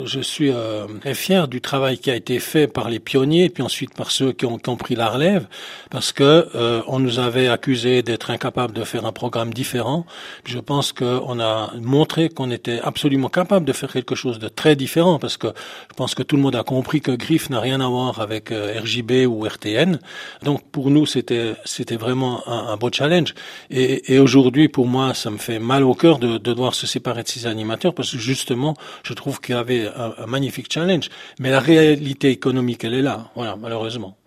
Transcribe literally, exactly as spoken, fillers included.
je suis euh, très fier du travail qui a été fait par les pionniers, puis ensuite par ceux qui ont, qui ont pris la relève, parce que euh, on nous avait accusés d'être incapables de faire un programme différent. Puis je pense qu'on a montré qu'on était absolument capable de faire quelque chose de très différent, parce que je pense que tout le monde a compris que Griffe n'a rien à voir avec euh, R J B ou R T N. Donc pour nous, c'était c'était vraiment un, un beau challenge. Et, et aujourd'hui, pour moi, ça me fait mal au cœur de, de devoir se séparer de ces animateurs, parce que justement, je trouve qu'il y avait un, un magnifique challenge. Mais la réalité économique, elle est là, voilà, malheureusement.